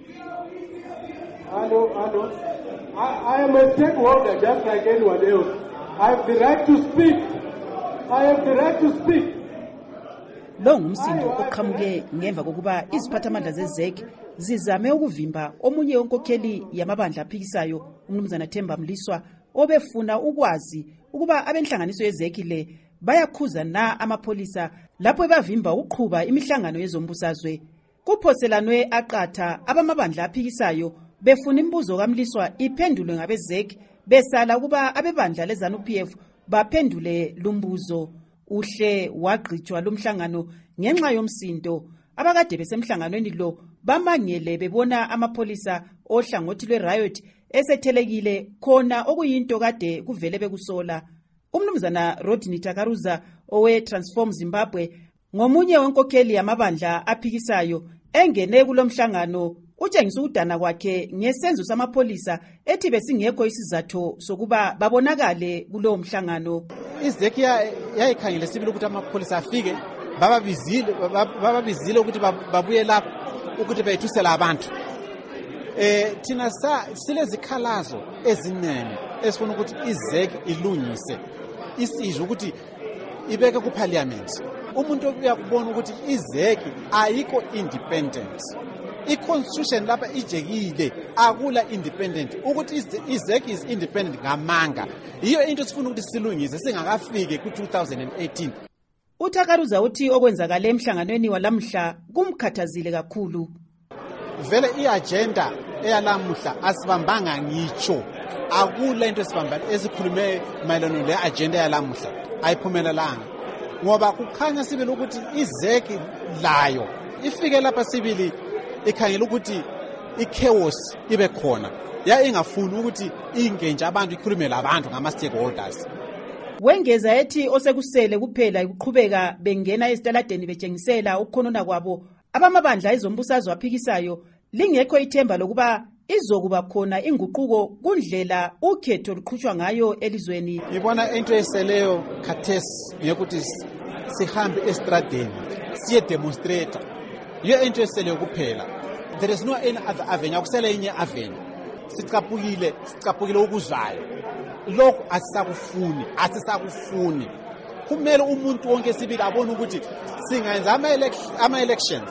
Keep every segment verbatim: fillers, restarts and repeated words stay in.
Hello, hello. I, I am a stakeholder just like anyone else. I have the right to speak. I have the right to speak. Lo ngumsindo oqhamuke ngemva kokuba iziphathamandla zezek zizame ukuvimba omunye wenkokheli yamabandla aphikisayo umnumzana Themba Mliswa obefuna ukwazi ukuba abenhlanganiso yezek le bayakhuza na amapholisa lapho bavimba uqhuba imihlangano yezombusazwe. Kuphoselanwe aqatha abamabandla aphikisayo befuna imbuzo kaMliswa iphendulwe ngabezek besala kuba abebandla leZANU-P F baphendule lumbuzo. Uhle wagqitshwa lumhlangano ngenxa yomsindo. Abakade besemhlanganweni lo bamangele bebona amapholisa ohlangothi lwe-riot esethelekile khona okuyinto kade kuvele bekusola. Umnumzana Rodney Takaruza owe-Transform Zimbabwe ngomunye wenkokheli yamabandla aphikisayo engene kulomhlangano utshengisa udana kwakhe ngesenzo samapholisa ethi besingekho isizathu sokuba babonakale kulowo mhlangano. izek yayikhangele sibili ukuthi amapholisa afike bababizile bababizile ukuthi babuye lapho ukuthi bayithusela abantu. Eh thina sa silezikhalazo ezinene esifuna ukuthi izek ilungise isizwe ukuthi ibeke ku parliament. Umuntu uyakubona ukuthi izek ayikho independent. I-constitution lapha ijekile akula independent ukuthi izek is independent ngamanga. Iyo into sifuna ukuthi silungise singakafike ku two thousand eighteen. uThakaruza uthi okwenzakala emhlanganweni walamhla kumkhathazile kakhulu. Vele iagenda eyalamhla asibambanga ngitsho akula into esibamba esikhulume mayelana le agenda yalamhla ayiphumelelanga ngoba kukhanya sibili ukuthi izek layo ifike lapha sibili ikhangela ukuthi i-chaos ibe khona ya ingafuni ukuthi ingenje abantu ikhulume labantu ngama-stakeholders. Wengeza ethi osekusele kuphela ukuqhubeka bengena ezitaladeni betshengisela ukukhonona kwabo abamabandla ezombusazwe aphikisayo lingekho ithemba lokuba izokuba khona inguquko kundlela ukhetho luqhutshwa ngayo elizweni. Ngibona into eseleyo khathesi ngekuthi sihambe estradeni siye demonstrate. Iyo into eseleyo kuphela. There is no any other avenue. Akusele inye avenue. Sicaphukile, sicaphukile ukuzwayo. Lokho asisakufuni, asisakufuni. Kumele umuntu wonke sibili abone ukuthi singenza ama elections.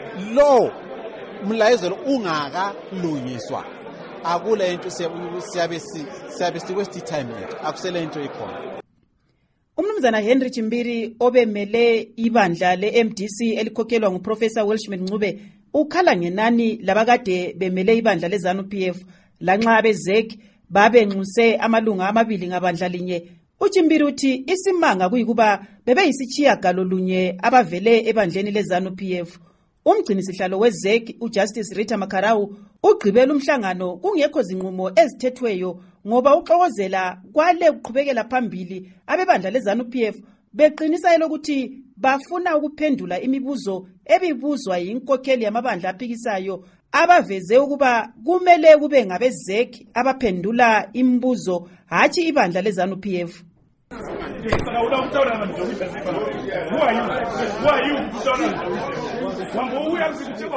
Lo mlayezelo ungaka lungiswa. Akula into siyabe siyabe siwaste time yethu. Akusele into ikhona. Umnumzana Henry Chimbiri obemele ibandla le-M D C elikhokhelwa nguProfessor Welshman Ncube ukhala ngenani labakade bemele ibandla leZANU-P F lanxa abezek babenxuse amalunga amabili ngabandla linye. Uchimbiri uthi isimanga kuyikuba bebeyisitshiya galo lunye abavele ebandleni leZANU-P F. Umgcini sihlalo wezek uJustice Rita Makarau ugqibela umhlangano kungekho zinqumo ezithethweyo ngoba uxokozela kwale uqhubekela phambili abebandla leZANU-P F beqinisa elokuthi bafuna ukuphendula imibuzo ebibuzwa yinkokheli yamabandla aphikisayo abaveze ukuba kumele kube ngabezek abaphendula imibuzo hathi ibandla leZANU-P F.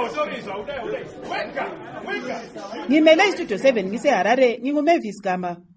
Ngimele istudio seven ngise Harare nginguMavis Gama.